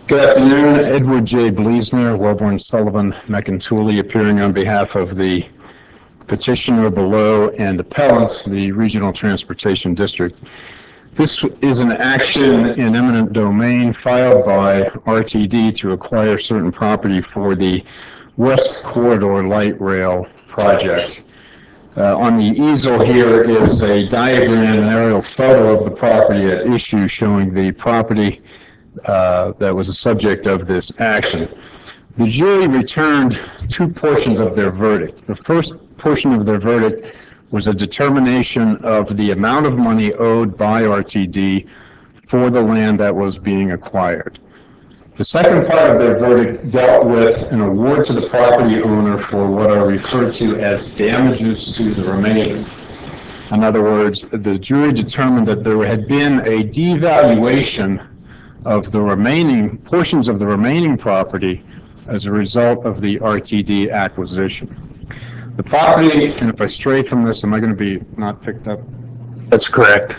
Good afternoon. Edward J. Bleasner, Wellborn Sullivan McIntooley, appearing on behalf of the petitioner below and appellant, the Regional Transportation District. This is an action in eminent domain filed by RTD to acquire certain property for the West Corridor Light Rail project. On the easel here is a diagram, an aerial photo of the property at issue showing the property that was the subject of this action. The jury returned two portions of their verdict. The first portion of their verdict was a determination of the amount of money owed by RTD for the land that was being acquired. The second part of their verdict dealt with an award to the property owner for what are referred to as damages to the remainder. In other words, the jury determined that there had been a devaluation of the remaining portions of the remaining property as a result of the RTD acquisition. The property, and if I stray from this, am I going to be not picked up? That's correct.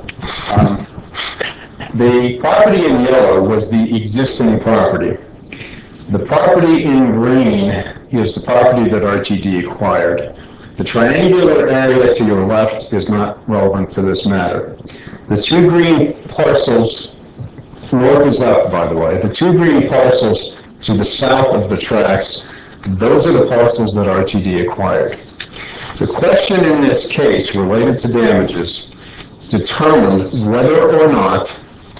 The property in yellow was the existing property. The property in green is the property that RTD acquired. The triangular area to your left is not relevant to this matter. The two green parcels, north is up, by the way, the two green parcels to the south of the tracks, those are the parcels that RTD acquired. The question in this case related to damages determined whether or not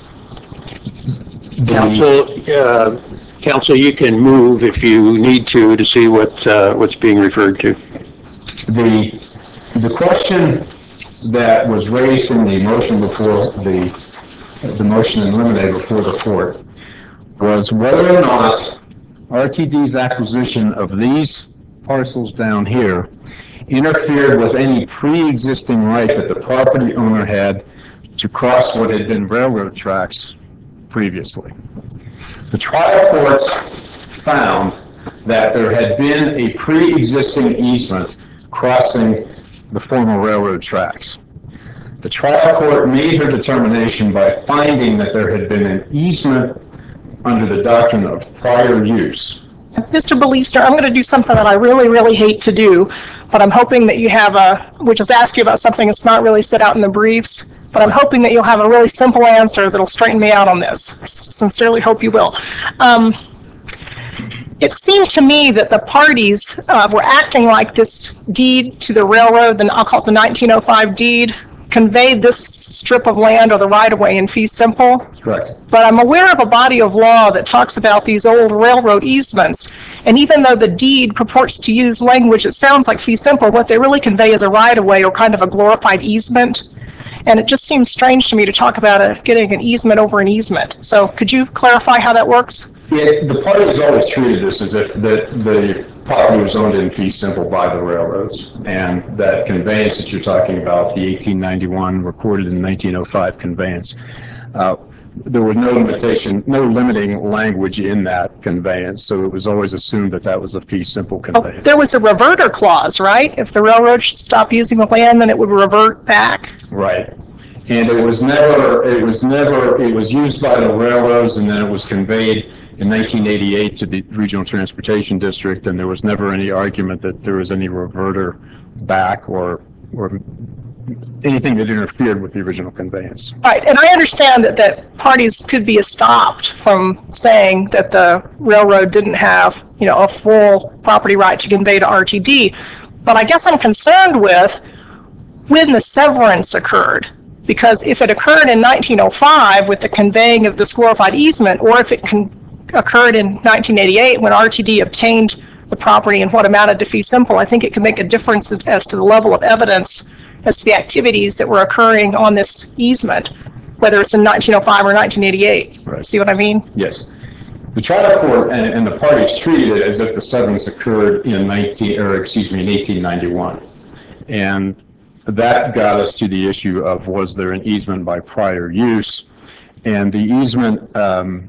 Counsel, you can move if you need to see what's being referred to. The question that was raised in the motion before the motion in limine before the court was whether or not RTD's acquisition of these parcels down here interfered with any pre-existing right that the property owner had to cross what had been railroad tracks previously. The trial court found that there had been a pre-existing easement crossing the former railroad tracks. The trial court made her determination by finding that there had been an easement under the doctrine of prior use. Mr. Bleasner, I'm going to do something that I really, really hate to do, but I'm hoping that you have which is ask you about something that's not really set out in the briefs, but I'm hoping that you'll have a really simple answer that'll straighten me out on this. Sincerely hope you will. It seemed to me that the parties were acting like this deed to the railroad, then I'll call it the 1905 deed, conveyed this strip of land or the right-of-way in fee simple. Correct. But I'm aware of a body of law that talks about these old railroad easements, and even though the deed purports to use language that sounds like fee simple, what they really convey is a right-of-way or kind of a glorified easement. And it just seems strange to me to talk about getting an easement over an easement. So could you clarify how that works? Yeah, the parties always treated this as if the property was owned in fee simple by the railroads, and that conveyance that you're talking about, the 1891 recorded in 1905 conveyance, there was no limiting language in that conveyance, so it was always assumed that that was a fee simple conveyance. Oh, there was a reverter clause, right? If the railroad should stop using the land, then it would revert back. Right. And it was used by the railroads, and then it was conveyed in 1988 to the Regional Transportation District, and there was never any argument that there was any reverter back or anything that interfered with the original conveyance. Right, and I understand that parties could be stopped from saying that the railroad didn't have, a full property right to convey to RTD, but I guess I'm concerned with when the severance occurred. Because if it occurred in 1905 with the conveying of this glorified easement, or if it occurred in 1988 when RTD obtained the property and what amounted to fee simple, I think it can make a difference as to the level of evidence as to the activities that were occurring on this easement, whether it's in 1905 or 1988. Right. See what I mean? Yes. The trial court and the parties treated it as if the severance occurred in 1891. And that got us to the issue of, was there an easement by prior use? And the easement, the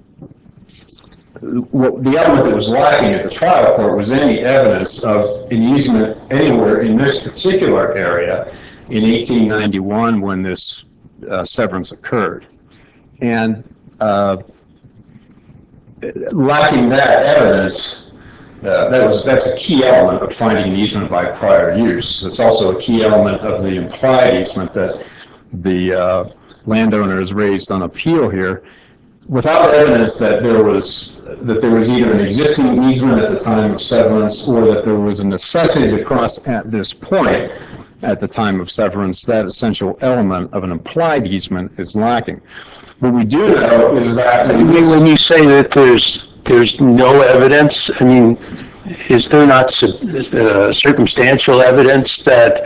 element that was lacking at the trial court was any evidence of an easement anywhere in this particular area in 1891 when this severance occurred. And lacking that evidence, that's a key element of finding an easement by prior use. It's also a key element of the implied easement that the landowner has raised on appeal here. Without evidence that there was either an existing easement at the time of severance or that there was a necessity to cross at this point at the time of severance, that essential element of an implied easement is lacking. What we do know is that When you say that there's no evidence, I mean, is there not circumstantial evidence that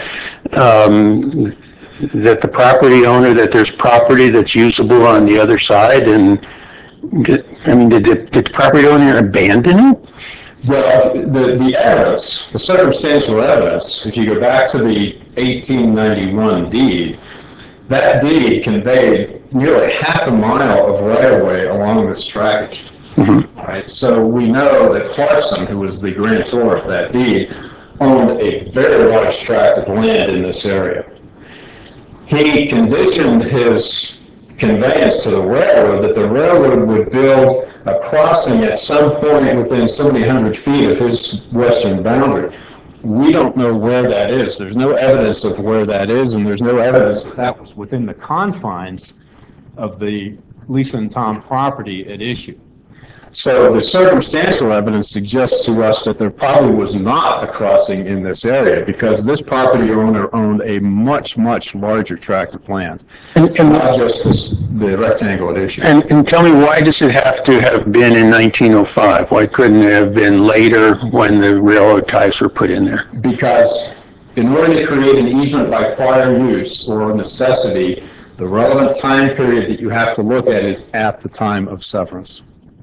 that the property owner, that there's property that's usable on the other side, and did the property owner abandon it? well, the evidence, the circumstantial evidence, if you go back to the 1891 deed, that deed conveyed nearly half a mile of right-of-way along this trackage. Right? So we know that Clarkson, who was the grantor of that deed, owned a very large tract of land in this area. He conditioned his conveyance to the railroad that the railroad would build a crossing at some point within so many hundred feet of his western boundary. We don't know where that is. There's no evidence of where that is, and there's no evidence that that was within the confines of the Lisa and Tom property at issue. So the circumstantial evidence suggests to us that there probably was not a crossing in this area because this property owner owned a much, much larger tract of land, and not just the rectangle at issue. And tell me, why does it have to have been in 1905? Why couldn't it have been later when the railroad ties were put in there? Because in order to create an easement by prior use or necessity, the relevant time period that you have to look at is at the time of severance.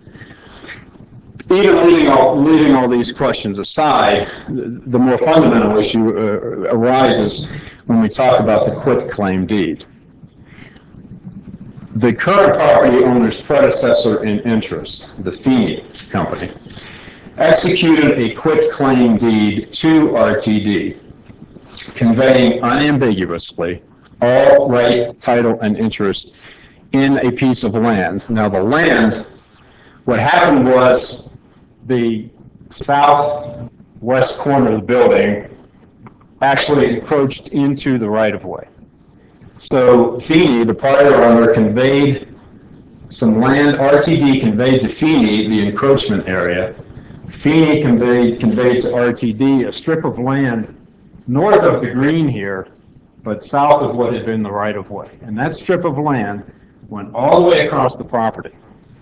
Even leaving all these questions aside, the more fundamental issue arises when we talk about the quitclaim deed. The current property owner's predecessor in interest, the Feeney Company, executed a quitclaim deed to RTD, conveying unambiguously all right, title, and interest in a piece of land. Now, the land, what happened was the southwest corner of the building actually encroached into the right-of-way. So Feeney, the prior owner, conveyed some land. RTD conveyed to Feeney the encroachment area. Feeney conveyed to RTD a strip of land north of the green here, but south of what had been the right-of-way. And that strip of land went all the way across the property.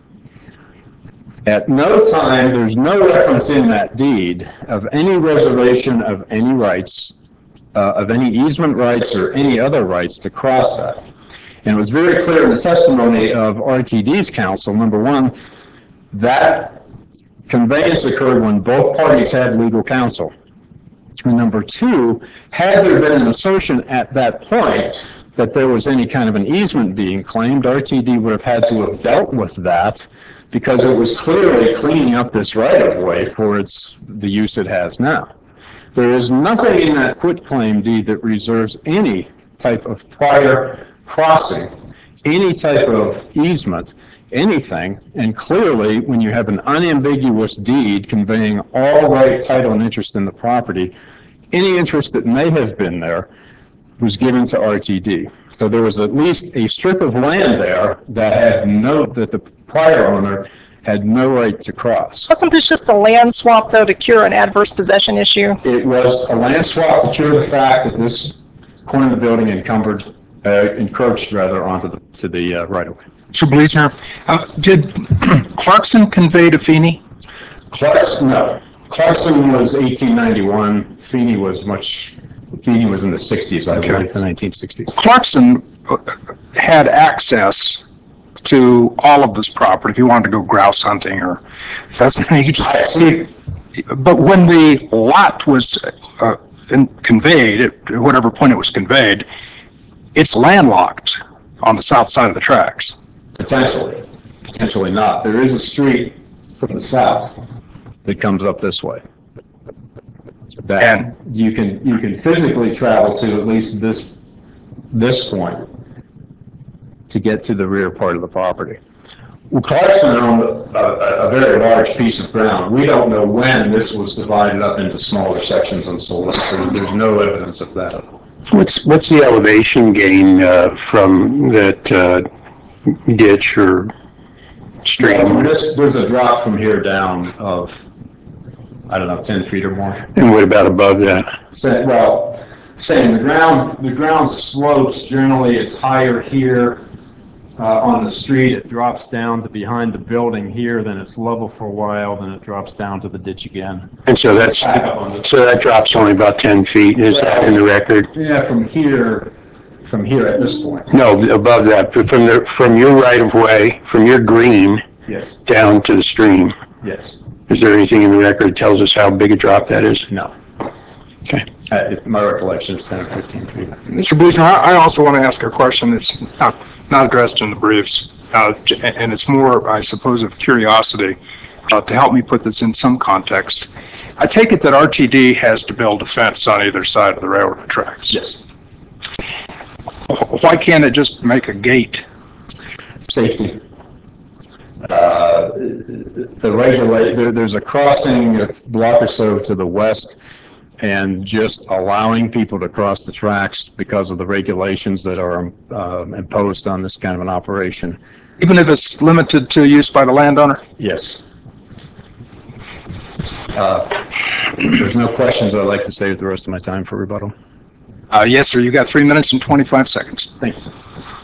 At no time, there's no reference in that deed of any reservation of any rights, of any easement rights or any other rights to cross that. And it was very clear in the testimony of RTD's counsel, number one, that conveyance occurred when both parties had legal counsel. And number two, had there been an assertion at that point that there was any kind of an easement being claimed, RTD would have had to have dealt with that because it was clearly cleaning up this right-of-way for the use it has now. There is nothing in that quitclaim deed that reserves any type of prior crossing, any type of easement, anything, and clearly when you have an unambiguous deed conveying all right, title, and interest in the property, any interest that may have been there was given to RTD. So there was at least a strip of land there that the prior owner had no right to cross. Wasn't this just a land swap, though, to cure an adverse possession issue? It was a land swap to cure the fact that this corner of the building encroached onto the right-of-way. Mr. Bleasner, did Clarkson convey to Feeney? No. Clarkson was 1891. Feeney was in the 60s, I believe, the 1960s. Clarkson had access to all of this property if he wanted to go grouse hunting or pheasant. But when the lot was conveyed, at whatever point it was conveyed, it's landlocked on the south side of the tracks. Potentially not. There is a street from the south that comes up this way. That you can physically travel to at least this point to get to the rear part of the property. Clarkson owned a very large piece of ground. We don't know when this was divided up into smaller sections and sold. So there's no evidence of that. What's the elevation gain from that ditch or stream? There's a drop from here down of, I don't know, 10 feet or more. And what about above that? Same. The ground slopes. Generally, it's higher here on the street. It drops down to behind the building here. Then it's level for a while. Then it drops down to the ditch again. And so that drops only about 10 feet. Is that in the record? Yeah, from here at this point. No, above that, from your right of way, from your green Yes. down to the stream. Yes. Is there anything in the record that tells us how big a drop that is? No. Okay. My recollection is 10 or 15 feet. Mr. Bleasner, I also want to ask a question that's not addressed in the briefs, and it's more, I suppose, of curiosity to help me put this in some context. I take it that RTD has to build a fence on either side of the railroad tracks. Yes. Why can't it just make a gate? Safety. There's a crossing a block or so to the west, and just allowing people to cross the tracks because of the regulations that are imposed on this kind of an operation. Even if it's limited to use by the landowner? Yes. There's no questions. I'd like to save the rest of my time for rebuttal. Yes, sir. You got 3 minutes and 25 seconds. Thank you.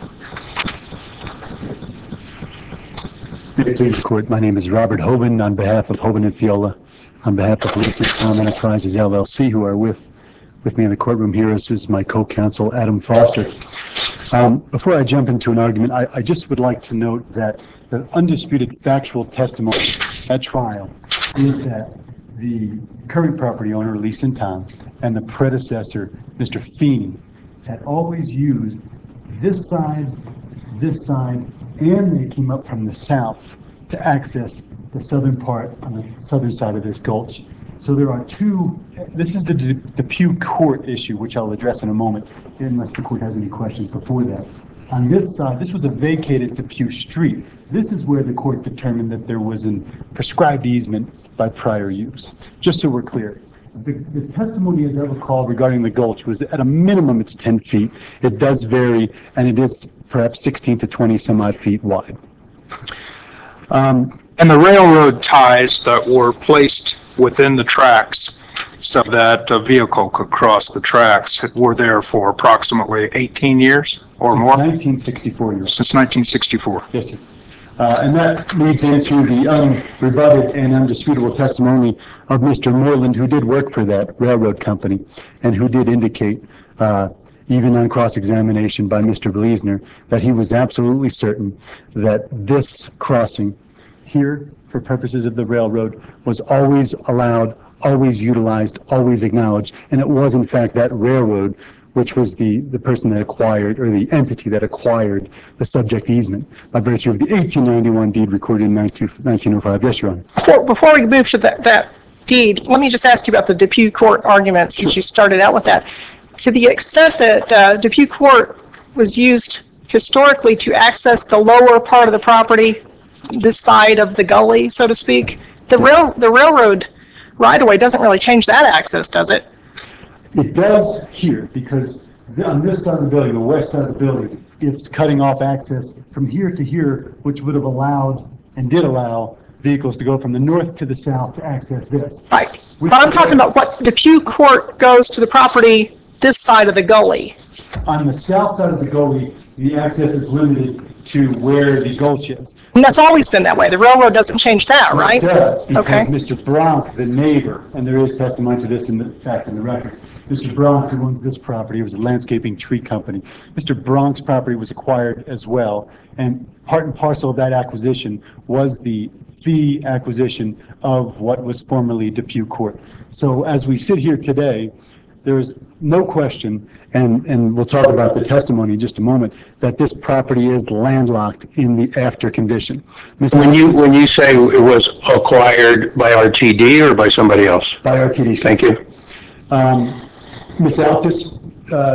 May it please the court, my name is Robert Hoban on behalf of Hoban and Fiola, on behalf of Lucid Farm Enterprises LLC, who are with me in the courtroom here, as is my co-counsel Adam Foster. Before I jump into an argument, I just would like to note that the undisputed factual testimony at trial is that the current property owner, Leeson Town, and the predecessor, Mr. Feeney, had always used this side, and they came up from the south to access the southern part on the southern side of this gulch. So there are two, this is the Depew Court issue, which I'll address in a moment, unless the court has any questions before that. On this side, this was a vacated Depew Street. This is where the court determined that there was a prescribed easement by prior use. Just so we're clear, the testimony, as I recall, regarding the gulch was at a minimum it's 10 feet. It does vary, and it is perhaps 16 to 20 some odd feet wide. And the railroad ties that were placed within the tracks so that a vehicle could cross the tracks were there for approximately 18 years or more? 1964 years. Since 1964. Yes, sir. And that leads into the unrebutted and undisputable testimony of Mr. Moreland, who did work for that railroad company and who did indicate, even on cross-examination by Mr. Bleasner, that he was absolutely certain that this crossing here, for purposes of the railroad, was always allowed, always utilized, always acknowledged, and it was in fact that railroad which was the person that acquired, or the entity that acquired the subject easement by virtue of the 1891 deed recorded in 1905. Yes, Your Honor. Before we move to that deed, let me just ask you about the Depew Court argument, since you started out with that. To the extent that Depew Court was used historically to access the lower part of the property, this side of the gully, so to speak, the railroad right-of-way doesn't really change that access, does it? It does here, because on this side of the building, the west side of the building, it's cutting off access from here to here, which would have allowed and did allow vehicles to go from the north to the south to access this. Right. But I'm talking about what Depew Court goes to the property this side of the gully. On the south side of the gully, the access is limited to where the gulch is. And that's always been that way. The railroad doesn't change that, right? It does, because Okay. Mr. Bronk, the neighbor, and there is testimony to this in the record, Mr. Bronk, who owns this property, was a landscaping tree company. Mr. Bronk's property was acquired as well, and part and parcel of that acquisition was the fee acquisition of what was formerly Depew Court. So as we sit here today, there is no question, and we'll talk about the testimony in just a moment, that this property is landlocked in the after condition. When you say it was acquired by RTD or by somebody else? By RTD. Thank you. Ms. Altus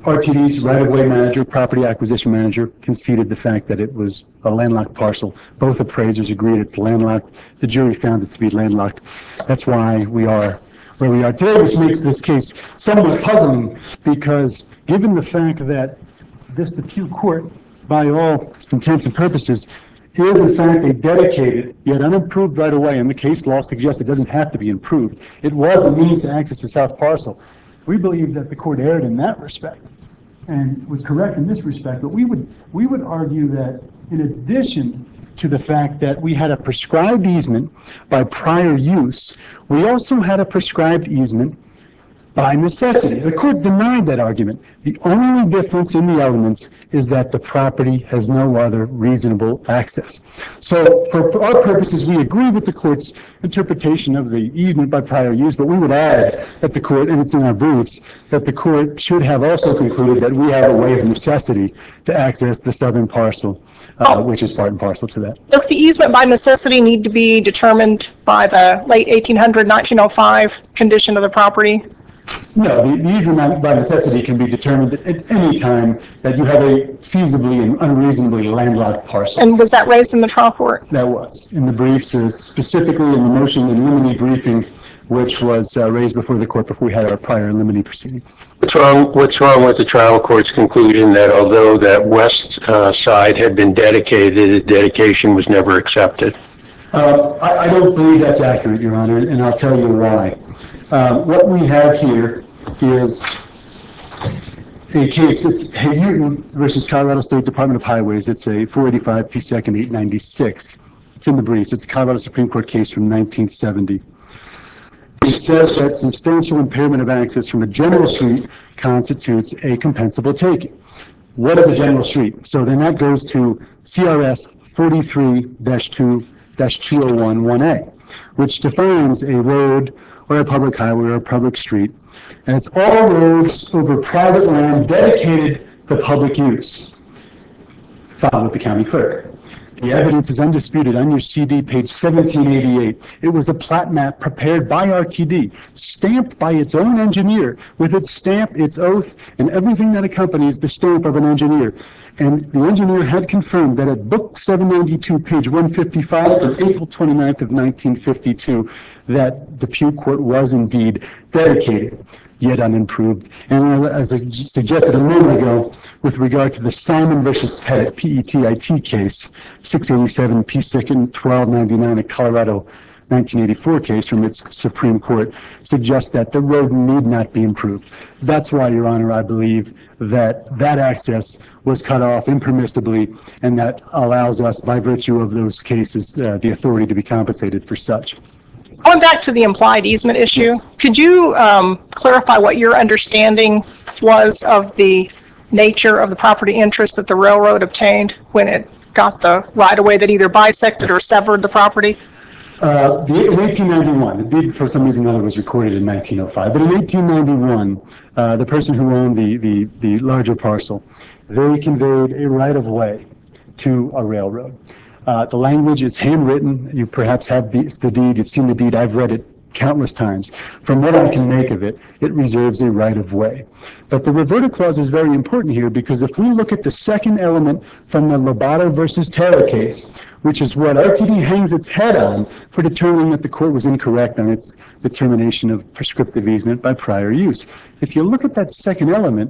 RTD's right-of-way manager, property acquisition manager, conceded the fact that it was a landlocked parcel. Both appraisers agreed it's landlocked. The jury found it to be landlocked. That's why we are where we are today, which makes this case somewhat puzzling, because given the fact that this Depew court, by all intents and purposes, is in fact a dedicated yet unimproved right-of-way, and the case law suggests it doesn't have to be improved. It was a means to access the south parcel. We believe that the court erred in that respect and was correct in this respect, but we would argue that in addition to the fact that we had a prescribed easement by prior use, we also had a prescribed easement by necessity. The court denied that argument. The only difference in the elements is that the property has no other reasonable access. So for our purposes, we agree with the court's interpretation of the easement by prior use, but we would add that the court, and it's in our briefs, that the court should have also concluded that we have a way of necessity to access the southern parcel, which is part and parcel to that. Does the easement by necessity need to be determined by the late 1800, 1905 condition of the property? No, the easement by necessity can be determined at any time that you have a feasibly and unreasonably landlocked parcel. And was that raised in the trial court? That was in the briefs, specifically in the motion in limine briefing, which was raised before the court before we had our prior limine proceeding. What's wrong with the trial court's conclusion that although that west side had been dedicated, dedication was never accepted? I don't believe that's accurate, Your Honor, and I'll tell you why. What we have here is a case, it's Houghton versus Colorado State Department of Highways. It's a 485 P. 2nd 896. It's in the briefs. It's a Colorado Supreme Court case from 1970. It says that substantial impairment of access from a general street constitutes a compensable taking. What is a general street? So then that goes to CRS 43-2-2011A, which defines a road or a public highway or a public street, and it's all roads over private land dedicated for public use, filed with the county clerk. The evidence is undisputed on your CD, page 1788. It was a plat map prepared by RTD, stamped by its own engineer, with its stamp, its oath, and everything that accompanies the stamp of an engineer. And the engineer had confirmed that at book 792, page 155, from April 29th of 1952, that Depew Court was indeed dedicated, yet unimproved. And as I suggested a moment ago, with regard to the Simon versus Pettit, P-E-T-I-T case, 687 P. 2nd 1299, a Colorado 1984 case from its Supreme Court, suggests that the road need not be improved. That's why, Your Honor, I believe that that access was cut off impermissibly, and that allows us, by virtue of those cases, the authority to be compensated for such. Going back to the implied easement issue, could you clarify what your understanding was of the nature of the property interest that the railroad obtained when it got the right-of-way that either bisected or severed the property? In 1891, the deed for some reason or other was recorded in 1905, but in 1891, the person who owned the larger parcel, they conveyed a right-of-way to a railroad. The language is handwritten. You perhaps have the deed. You've seen the deed. I've read it countless times. From what I can make of it, it reserves a right-of-way. But the reverter clause is very important here, because if we look at the second element from the Lobato versus Taylor case, which is what RTD hangs its head on for determining that the court was incorrect on its determination of prescriptive easement by prior use. If you look at that second element,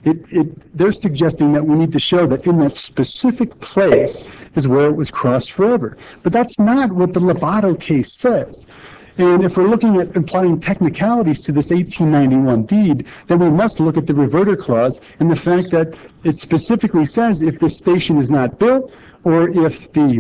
they're suggesting that we need to show that in that specific place is where it was crossed forever. But that's not what the Lobato case says. And if we're looking at applying technicalities to this 1891 deed, then we must look at the reverter clause and the fact that it specifically says if the station is not built or if the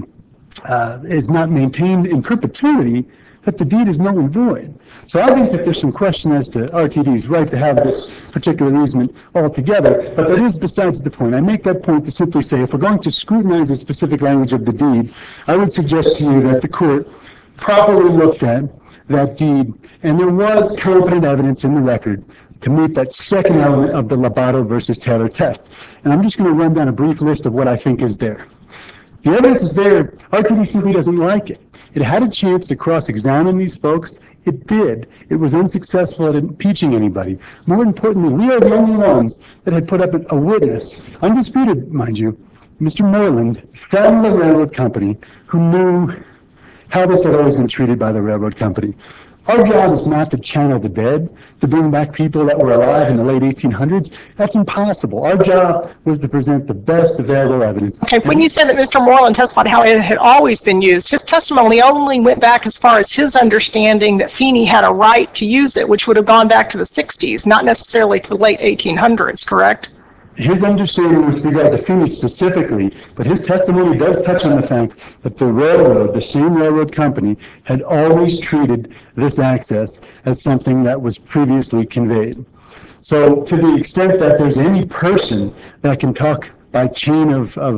is not maintained in perpetuity, that the deed is null and void. So I think that there's some question as to RTD's right to have this particular easement altogether, but that is besides the point. I make that point to simply say if we're going to scrutinize the specific language of the deed, I would suggest to you that the court properly looked at that deed, and there was competent evidence in the record to meet that second element of the Lobato versus Taylor test. And I'm just going to run down a brief list of what I think is there. The evidence is there. RTD simply doesn't like it. It had a chance to cross-examine these folks. It did. It was unsuccessful at impeaching anybody. More importantly, we are the only ones that had put up a witness, undisputed, mind you, Mr. Moreland, from the railroad company, who knew how this had always been treated by the railroad company. Our job is not to channel the dead, to bring back people that were alive in the late 1800s. That's impossible. Our job was to present the best available evidence. Okay, when you said that Mr. Moreland testified how it had always been used, his testimony only went back as far as his understanding that Feeney had a right to use it, which would have gone back to the 60s, not necessarily to the late 1800s, correct? His understanding with regard to Feeney specifically, but his testimony does touch on the fact that the railroad, the same railroad company, had always treated this access as something that was previously conveyed. So to the extent that there's any person that can talk by chain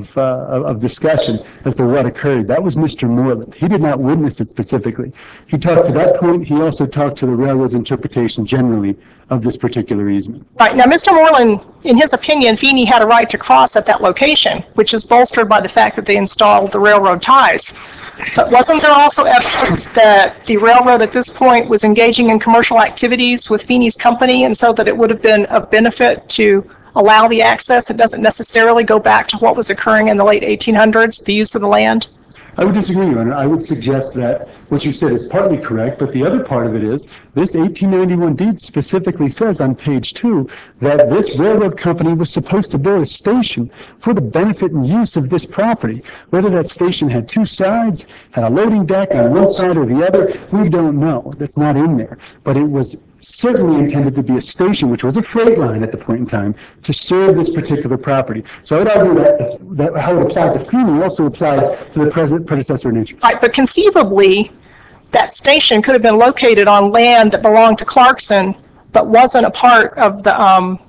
of discussion as to what occurred, that was Mr. Moreland. He did not witness it specifically. He talked to that point. He also talked to the railroad's interpretation generally of this particular easement. Right. Now, Mr. Moreland, in his opinion, Feeney had a right to cross at that location, which is bolstered by the fact that they installed the railroad ties. But wasn't there also evidence that the railroad at this point was engaging in commercial activities with Feeney's company, and so that it would have been of benefit to allow the access? It doesn't necessarily go back to what was occurring in the late 1800s, the use of the land? I would disagree, Your Honor. I would suggest that what you said is partly correct, but the other part of it is this 1891 deed specifically says on page 2 that this railroad company was supposed to build a station for the benefit and use of this property. Whether that station had two sides, had a loading deck on one side or the other, we don't know. That's not in there. But it was certainly intended to be a station, which was a freight line at the point in time, to serve this particular property. So I would argue that how it applied to Feeney also applied to the predecessor in interest. Right, but conceivably, that station could have been located on land that belonged to Clarkson, but wasn't a part of the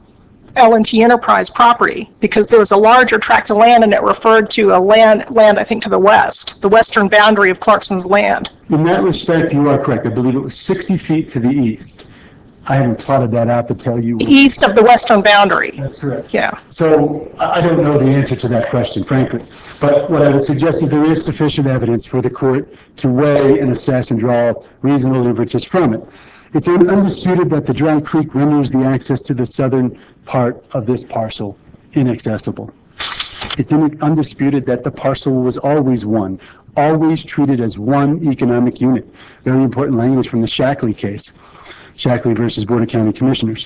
L&T Enterprise property, because there was a larger tract of land and it referred to a land, I think, to the west, the western boundary of Clarkson's land. In that respect, you are correct. I believe it was 60 feet to the east. I haven't plotted that out to tell you. East of the western boundary. That's correct. Yeah. So I don't know the answer to that question, frankly. But what I would suggest is there is sufficient evidence for the court to weigh and assess and draw reasonable inferences from it. It's undisputed that the Dry Creek renders the access to the southern part of this parcel inaccessible. It's undisputed that the parcel was always one, always treated as one economic unit. Very important language from the Shackley case, Shackley versus Board of County Commissioners.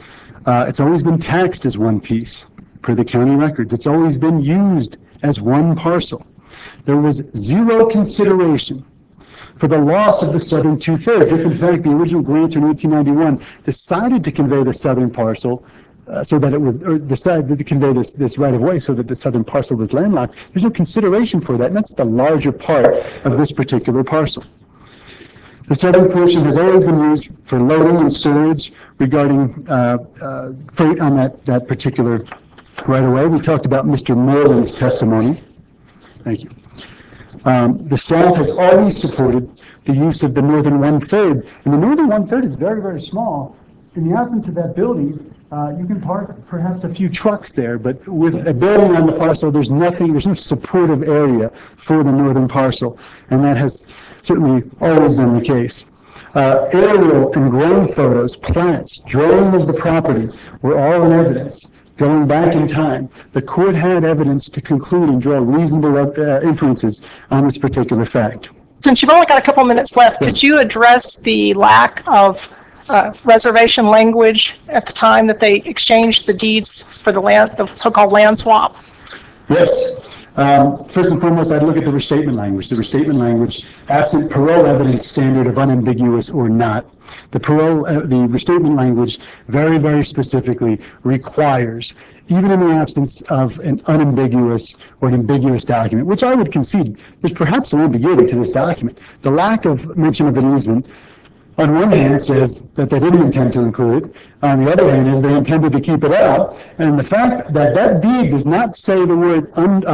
It's always been taxed as one piece, per the county records. It's always been used as one parcel. There was zero consideration for the loss of the southern two-thirds. If, in fact, the original grantor in 1891 decided to convey the southern parcel so that it would, or decided to convey this right-of-way so that the southern parcel was landlocked, there's no consideration for that, and that's the larger part of this particular parcel. The southern portion has always been used for loading and storage regarding freight on that particular right-of-way. We talked about Mr. Moreland's testimony. Thank you. The South has always supported the use of the northern one-third, and the northern one-third is very, very small. In the absence of that building, you can park perhaps a few trucks there, but with a building on the parcel, there's no supportive area for the northern parcel, and that has certainly always been the case. Aerial and ground photos, plats, drawing of the property were all in evidence. Going back in time, the court had evidence to conclude and draw reasonable inferences on this particular fact. Since you've only got a couple minutes left, could you address the lack of reservation language at the time that they exchanged the deeds for the land, the so-called land swap? Yes. First and foremost, I'd look at the restatement language. The restatement language, absent parole evidence standard of unambiguous or not, the restatement language very, very specifically requires, even in the absence of an unambiguous or an ambiguous document, which I would concede, there's perhaps some ambiguity to this document. The lack of mention of an easement, on one hand, says that they didn't intend to include it. On the other hand, is they intended to keep it out. And the fact that that deed does not say the word,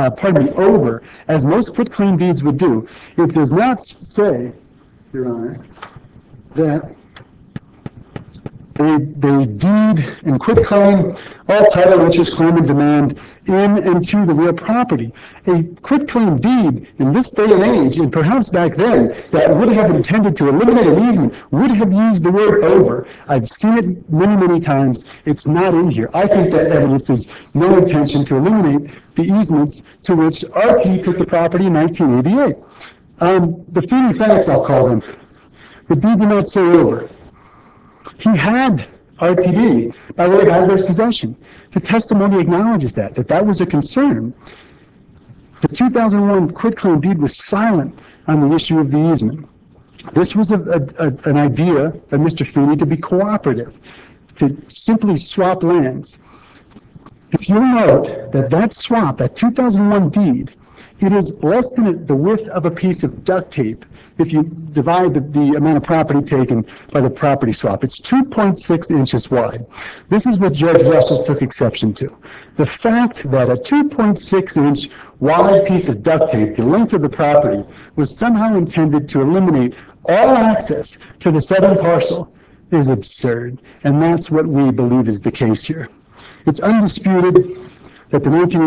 over, as most quitclaim deeds would do, it does not say, Your Honor, that They deed and quitclaim all title, interest, claim, and demand in and to the real property. A quitclaim deed in this day and age, and perhaps back then, that would have intended to eliminate an easement, would have used the word over. I've seen it many, many times. It's not in here. I think that evidence is no intention to eliminate the easements to which RT took the property in 1988. The Feeney facts, I'll call them. The deed did not say over. He had RTD by way of adverse possession. The testimony acknowledges that was a concern. The 2001 quitclaim deed was silent on the issue of the easement. This was an idea by Mr. Feeney to be cooperative, to simply swap lands. If you'll note that swap, that 2001 deed, it is less than the width of a piece of duct tape if you divide the amount of property taken by the property swap. It's 2.6 inches wide. This is what Judge Russell took exception to. The fact that a 2.6 inch wide piece of duct tape, the length of the property, was somehow intended to eliminate all access to the southern parcel is absurd. And that's what we believe is the case here. It's undisputed that the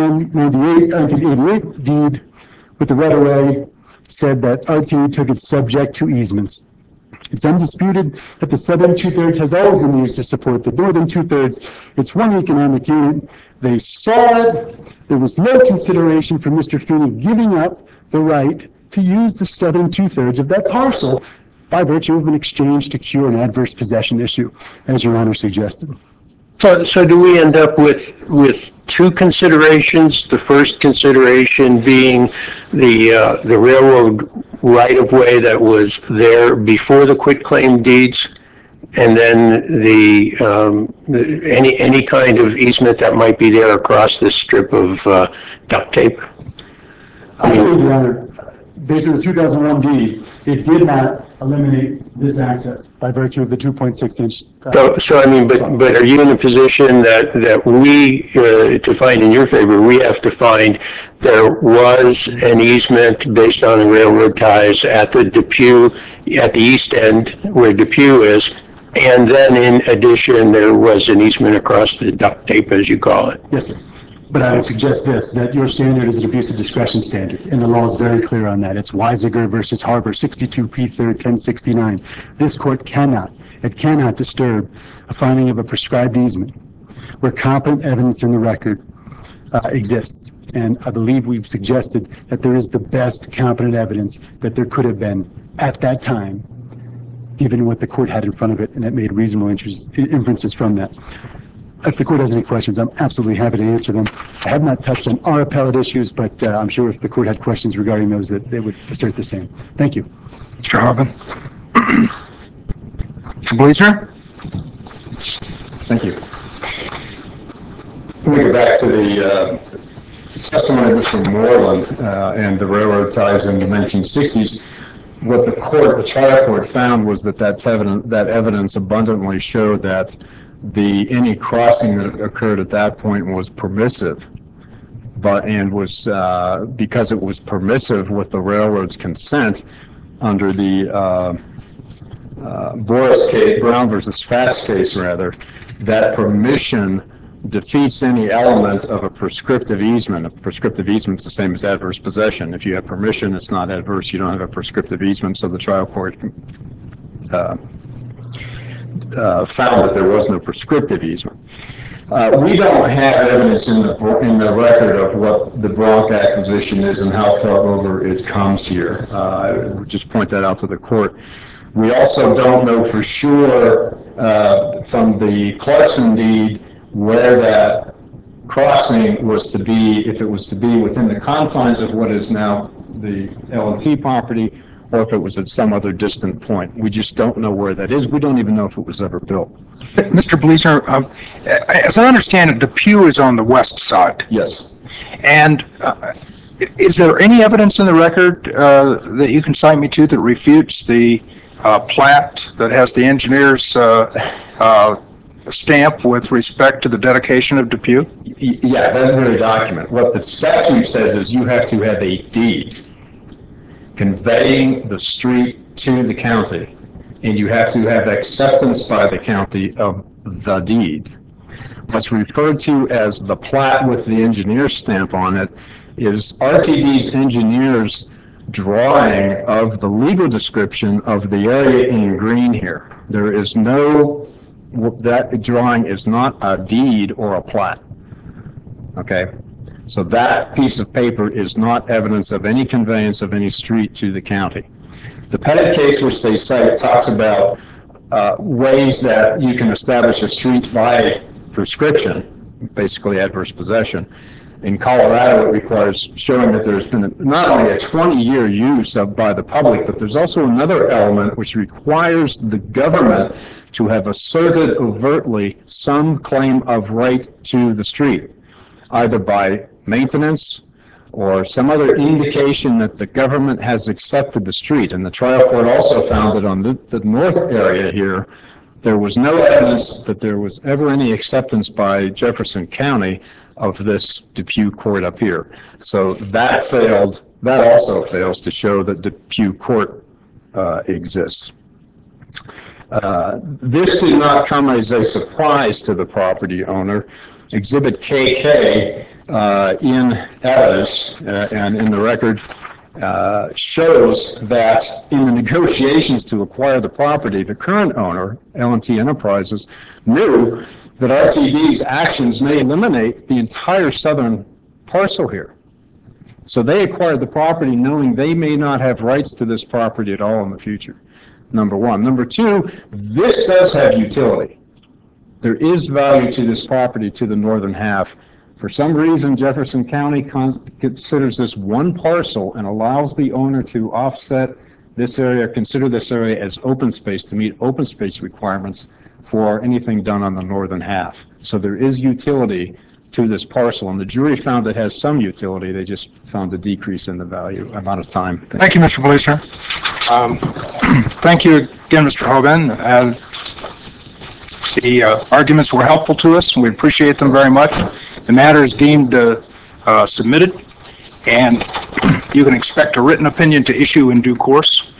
1988 deed with the right-of-way said that RTE took it subject to easements. It's undisputed that the southern two-thirds has always been used to support the northern two-thirds. It's one economic unit. They saw it. There was no consideration for Mr. Feeney giving up the right to use the southern two-thirds of that parcel by virtue of an exchange to cure an adverse possession issue, as Your Honor suggested. So do we end up with two considerations? The first consideration being the railroad right-of-way that was there before the quitclaim deeds, and then any kind of easement that might be there across this strip of duct tape? I believe, Your Honor, based on the 2001 deed, it did not eliminate this access by virtue of the 2.6 inch. So I mean, but are you in a position that we, to find in your favor, we have to find there was an easement based on the railroad ties at the Depew, at the east end where Depew is, and then in addition, there was an easement across the duct tape, as you call it? Yes, sir. But I would suggest this, that your standard is an abuse of discretion standard, and the law is very clear on that. It's Weisiger versus Harbor, 62 P. 3rd, 1069. This court cannot disturb a finding of a prescribed easement where competent evidence in the record exists. And I believe we've suggested that there is the best competent evidence that there could have been at that time, given what the court had in front of it, and it made reasonable inferences from that. If the court has any questions, I'm absolutely happy to answer them. I have not touched on our appellate issues, but I'm sure if the court had questions regarding those, that they would assert the same. Thank you. Mr. Harvin. Mr. Bleaser? Thank you. Let me go back to the testimony of Mr. Moreland and the railroad ties in the 1960s. What the trial court found was that that evidence abundantly showed that any crossing that occurred at that point was permissive, was because it was permissive with the railroad's consent under the Boris case, Brown versus Fatts case, rather, that permission defeats any element of a prescriptive easement. A prescriptive easement is the same as adverse possession. If you have permission, it's not adverse. You don't have a prescriptive easement. So the trial court found that there was no prescriptive easement. We don't have evidence in the record of what the Bronk acquisition is and how far over it comes here. I would just point that out to the court. We also don't know for sure from the Clarkson deed where that crossing was to be, if it was to be within the confines of what is now the L&T property, or if it was at some other distant point. We just don't know where that is. We don't even know if it was ever built. Mr. Bleaser, as I understand it, Depew is on the west side. Yes. And is there any evidence in the record that you can cite me to that refutes the plat that has the engineer's stamp with respect to the dedication of Depew? Yeah, that very document. What the statute says is you have to have a deed conveying the street to the county and you have to have acceptance by the county of the deed. What's referred to as the plat with the engineer's stamp on it is RTD's engineer's drawing of the legal description of the area in green here. There is no, that drawing is not a deed or a plat. Okay? So that piece of paper is not evidence of any conveyance of any street to the county. The Pettit case, which they cite, talks about ways that you can establish a street by prescription, basically adverse possession. In Colorado, it requires showing that there's been not only a 20-year use by the public, but there's also another element which requires the government to have asserted overtly some claim of right to the street, either by maintenance or some other indication that the government has accepted the street. And the trial court also found that on the north area here, there was no evidence that there was ever any acceptance by Jefferson County of this Depew Court up here. So that failed. That also fails to show that Depew Court exists. This did not come as a surprise to the property owner. Exhibit KK in evidence and in the record shows that in the negotiations to acquire the property, the current owner, L&T Enterprises, knew that RTD's actions may eliminate the entire southern parcel here. So they acquired the property knowing they may not have rights to this property at all in the future, number one. Number two, this does have utility. There is value to this property to the northern half. For some reason, Jefferson County considers this one parcel and allows the owner to offset this area, consider this area as open space to meet open space requirements for anything done on the northern half. So there is utility to this parcel, and the jury found it has some utility. They just found a decrease in the value. I'm out of time. Thank you, Mr. Bleasner. Thank you again, Mr. Hoban. The arguments were helpful to us, and we appreciate them very much. The matter is deemed submitted, and you can expect a written opinion to issue in due course.